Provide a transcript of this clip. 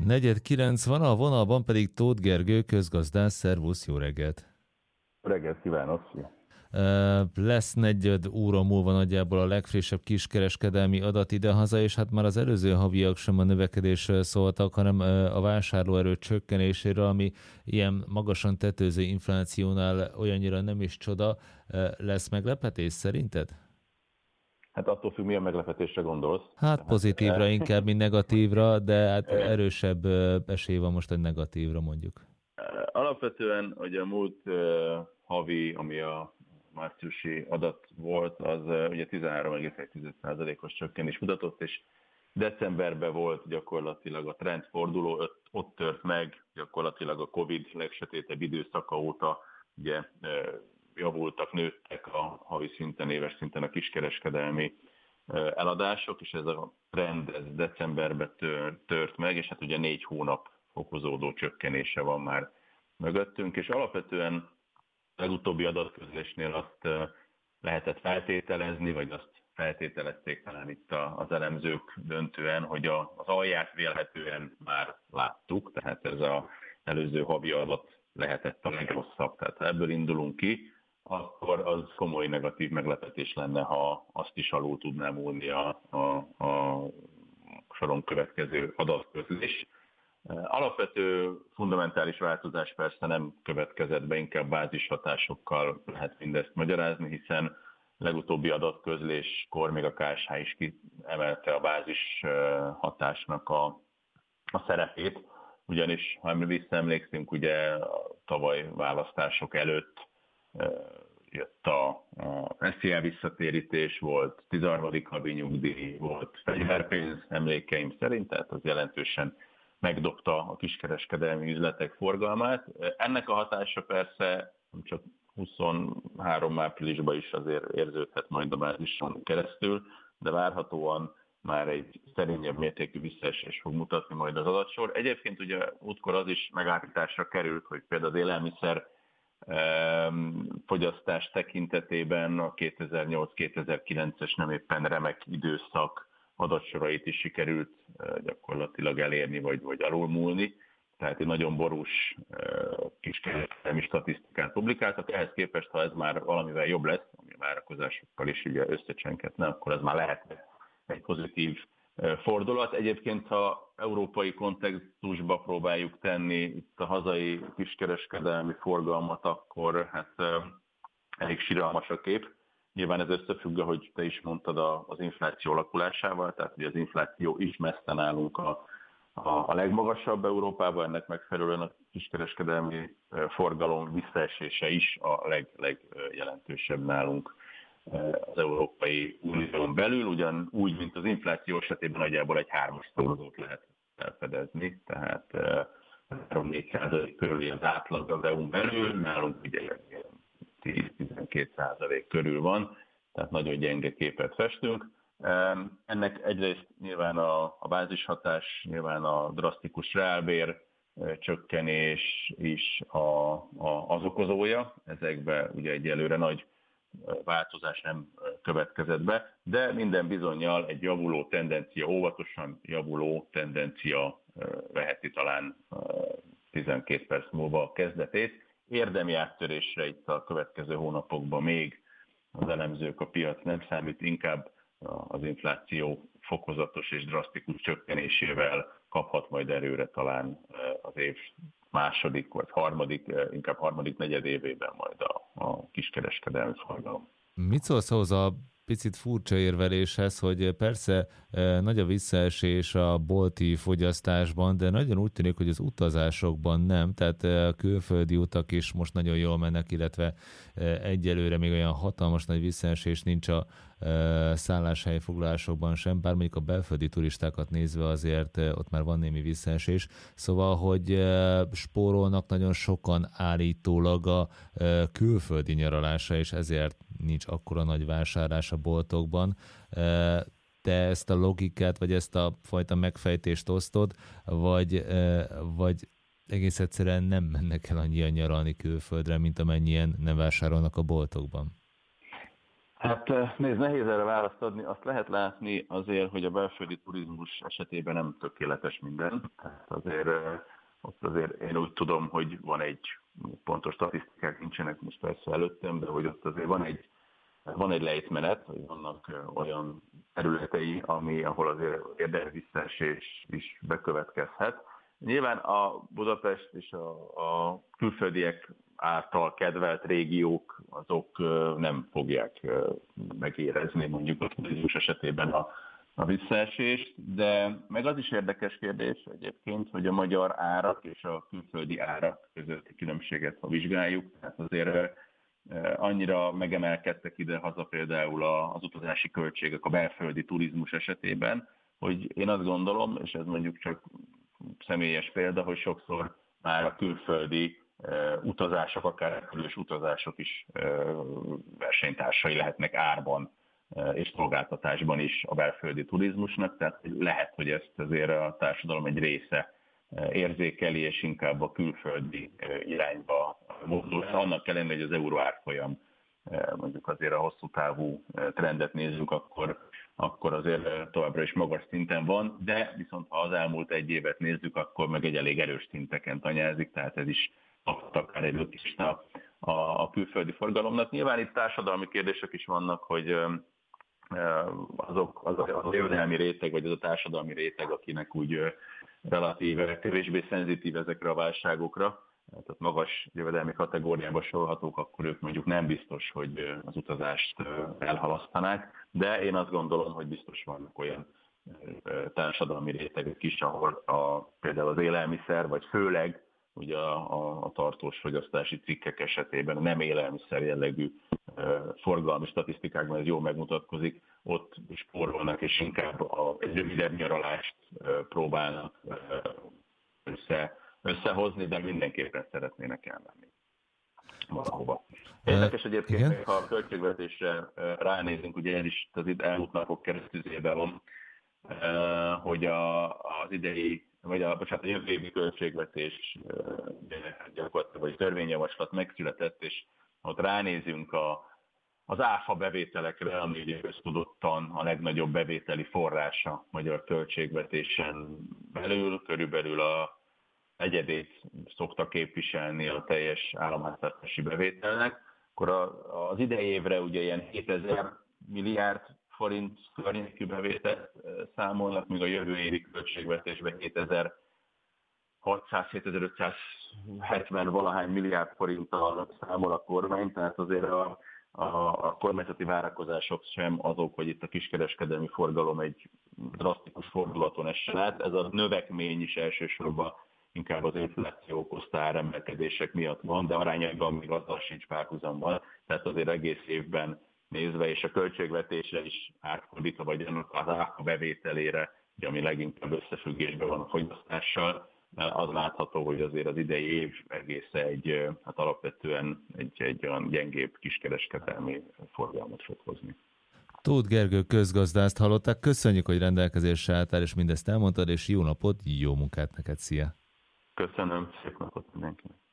4:09 van, a vonalban pedig Tóth Gergő, közgazdász. Szervusz, jó reggelt! Reggelt kívánok! Lesz 4 óra múlva nagyjából a legfrissebb kiskereskedelmi adat idehaza, és hát már az előző haviak sem a növekedésről szóltak, hanem a vásárlóerő csökkenéséről, ami ilyen magasan tetőző inflációnál olyannyira nem is csoda. Lesz meglepetés szerinted? Hát attól függ, milyen meglepetésre gondolsz. Hát pozitívra inkább, mint negatívra, de hát erősebb esély van most egy negatívra mondjuk. Alapvetően, hogy a múlt havi, ami a márciusi adat volt, az ugye 13,1%-os csökkenés mutatott, és decemberben volt gyakorlatilag a trendforduló, ott tört meg gyakorlatilag a Covid legsötétebb időszaka óta, ugye javultak, nőttek a havi szinten, éves szinten a kiskereskedelmi eladások, és ez a trend ez decemberben tört meg, és hát ugye 4 hónap fokozódó csökkenése van már mögöttünk, és alapvetően a legutóbbi adatközlésnél azt lehetett feltételezni, vagy azt feltételezték talán itt az elemzők döntően, hogy az alját vélhetően már láttuk, tehát ez az előző havi adat lehetett a legrosszabb. Tehát ha ebből indulunk ki, akkor az komoly negatív meglepetés lenne, ha azt is alul tudná múlni a soron következő adatközlés. Alapvető fundamentális változás persze nem következett be, inkább bázishatásokkal lehet mindezt magyarázni, hiszen legutóbbi adatközléskor még a KSH is kiemelte a bázis hatásnak a szerepét, ugyanis, ha visszaemlékszünk, ugye a tavaly választások előtt jött a SZIA visszatérítés, volt 13. havi nyugdíj, volt fegyverpénz emlékeim szerint, tehát az jelentősen megdobta a kiskereskedelmi üzletek forgalmát. Ennek a hatása persze csak 23 áprilisban is azért érződhet majd a bázison keresztül, de várhatóan már egy szerényebb mértékű visszaesés fog mutatni majd az adatsor. Egyébként ugye útkor az is megállapításra került, hogy például az élelmiszer fogyasztás tekintetében a 2008-2009-es nem éppen remek időszak adatsorait is sikerült gyakorlatilag elérni, vagy alulmúlni. Tehát egy nagyon borús kiskereskedelmi statisztikát publikáltak. Ehhez képest, ha ez már valamivel jobb lesz, ami a várakozásokkal is ugye összecsenketne, akkor ez már lehet egy pozitív fordulat. Egyébként, ha európai kontextusba próbáljuk tenni itt a hazai kiskereskedelmi forgalmat, akkor hát elég siralmas a kép. Nyilván ez összefügg, ahogy te is mondtad, az infláció alakulásával, tehát ugye az infláció is messze nálunk a legmagasabb Európában, ennek megfelelően a kiskereskedelmi forgalom visszaesése is a legjelentősebb nálunk az Európai Unión belül, ugyanúgy, mint az infláció esetében nagyjából egy 3-as szorzót lehet felfedezni, tehát 3-4% körüli az átlag az EU-n belül, nálunk ugye 10-12% körül van, tehát nagyon gyenge képet festünk. Ennek egyrészt nyilván a bázishatás, nyilván a drasztikus reálbér csökkenés is az okozója. Ezekben ugye egyelőre nagy változás nem következett be, de minden bizonnyal egy javuló tendencia, óvatosan javuló tendencia veheti talán 12 perc múlva a kezdetét. Érdemi áttörésre itt a következő hónapokban még az elemzők, a piac nem számít, inkább az infláció fokozatos és drasztikus csökkenésével kaphat majd erőre talán az év második vagy inkább harmadik negyedévében majd a kiskereskedelmi forgalom. Mit szólsz ahhoz a picit furcsa érveléshez, hogy persze nagy a visszaesés a bolti fogyasztásban, de nagyon úgy tűnik, hogy az utazásokban nem, tehát a külföldi utak is most nagyon jól mennek, illetve egyelőre még olyan hatalmas nagy visszaesés nincs a szálláshelyfoglalásokban sem, bár mondjuk a belföldi turistákat nézve azért ott már van némi visszaesés, szóval, hogy spórolnak nagyon sokan állítólag a külföldi nyaralásra, és ezért nincs akkora nagy vásárlás a boltokban. Te ezt a logikát, vagy ezt a fajta megfejtést osztod, vagy egész egyszerűen nem mennek el annyian nyaralni külföldre, mint amennyien nem vásárolnak a boltokban? Hát nézd, nehéz erre választ adni. Azt lehet látni azért, hogy a belföldi turizmus esetében nem tökéletes minden. Tehát azért ott azért én úgy tudom, hogy van egy, pontos statisztikák nincsenek most persze előttem, de hogy ott azért van egy lejtmenet, hogy vannak olyan területei, ahol azért érdemi visszaesés is bekövetkezhet. Nyilván a Budapest és a külföldiek által kedvelt régiók, azok nem fogják megérezni mondjuk a turizmus esetében a visszaesést, de meg az is érdekes kérdés egyébként, hogy a magyar árak és a külföldi árak közötti különbséget, ha vizsgáljuk, tehát azért annyira megemelkedtek ide-haza például az utazási költségek a belföldi turizmus esetében, hogy én azt gondolom, és ez mondjuk csak személyes példa, hogy sokszor már a külföldi utazások, akár repülős utazások is versenytársai lehetnek árban és szolgáltatásban is a belföldi turizmusnak, tehát lehet, hogy ezt azért a társadalom egy része érzékeli, és inkább a külföldi irányba mozdul. Annak ellenére, hogy az euró árfolyam mondjuk azért a hosszú távú trendet nézzük, akkor azért továbbra is magas szinten van, de viszont ha az elmúlt egy évet nézzük, akkor meg egy elég erős szinteken tanyázik, tehát ez is akár egy lökést a külföldi forgalomnak. Nyilván itt társadalmi kérdések is vannak, hogy az a jövedelmi réteg, vagy az a társadalmi réteg, akinek úgy relatíve kevésbé szenzitív ezekre a válságokra, tehát magas jövedelmi kategóriába sorolhatók, akkor ők mondjuk nem biztos, hogy az utazást elhalasztanák, de én azt gondolom, hogy biztos vannak olyan társadalmi rétegek is, ahol például az élelmiszer, vagy főleg ugye a tartós fogyasztási cikkek esetében a nem élelmiszer jellegű forgalmi statisztikákban ez jól megmutatkozik, ott spórolnak, és inkább egy rövidebb nyaralást próbálnak összehozni, de mindenképpen szeretnének elmenni valahova. Érdekes egyébként, ha a költségvetésre ránézünk, ugye ez is az elmúlt napok keresztüzében van, hogy az idei, a jövő évi költségvetés gyakorlatilag, vagy törvényjavaslat megszületett, és ott ránézünk az áfa bevételekre, ami ugye köztudottan a legnagyobb bevételi forrása magyar költségvetésen belül, körülbelül a egyedét szokta képviselni a teljes államháztartási bevételnek, akkor az idei évre ugye ilyen 7000 milliárd forint környékű bevételt számolnak, míg a jövő évi költségvetésben 7600-7570 valahány milliárd forinttal számol a kormány, tehát azért a kormányzati várakozások sem azok, hogy itt a kiskereskedelmi forgalom egy drasztikus fordulaton essen át. Ez a növekmény is elsősorban inkább az infláció okozta áremelkedések miatt van, de arányaiban még azzal sincs párhuzamban. Tehát azért egész évben nézve, és a költségvetésre is átfordítva, vagy annak az áfa bevételére, ami leginkább összefüggésben van a fogyasztással, az látható, hogy azért az idei év egészen alapvetően egy olyan gyengébb kiskereskedelmi forgalmat fog hozni. Tóth Gergő közgazdászt hallották. Köszönjük, hogy rendelkezésre álltál, és mindezt elmondtad, és jó napot, jó munkát neked, szia! Köszönöm, szép napot mindenkinek!